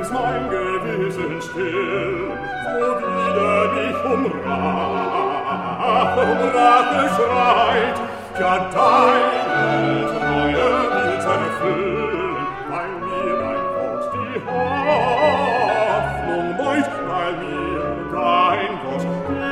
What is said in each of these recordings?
ist mein Gewissen still, so wieder mich Rache schreit, ja deine Treue will zerfüllen, weil mir dein Wort die Hoffnung beut, weil mir dein Wort die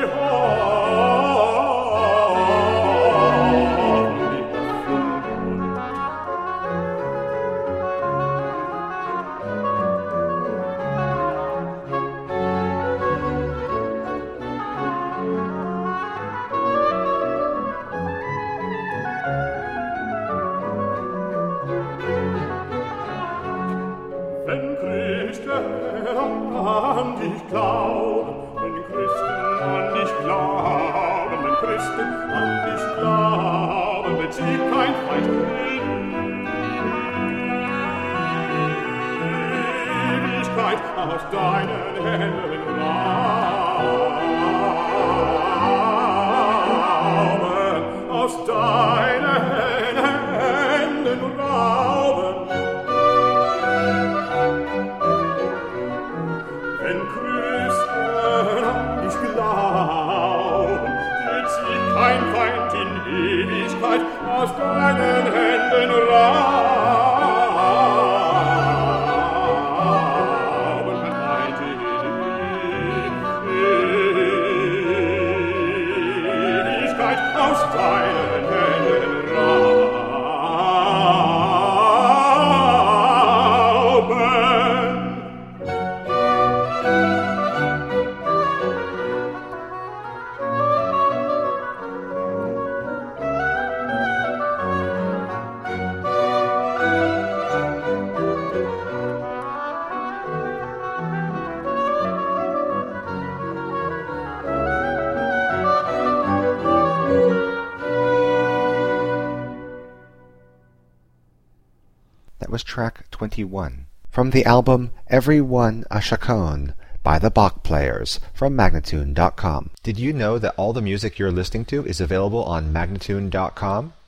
an dich glauben, wenn Christen an dich glauben, wenn Christen an dich glauben, bezieht kein Feind Ewigkeit aus deinen Händen rauben, aus deinen Händen rauben. Wenn Christen an dich glauben, bezieht kein Feind in Ewigkeit aus deinen Händen rauben, kein Feind in Ewigkeit aus deinen Händen rauben. That was track 21 from the album Every One a Chaconne by the Bach Players from Magnatune.com. Did you know that all the music you're listening to is available on Magnatune.com?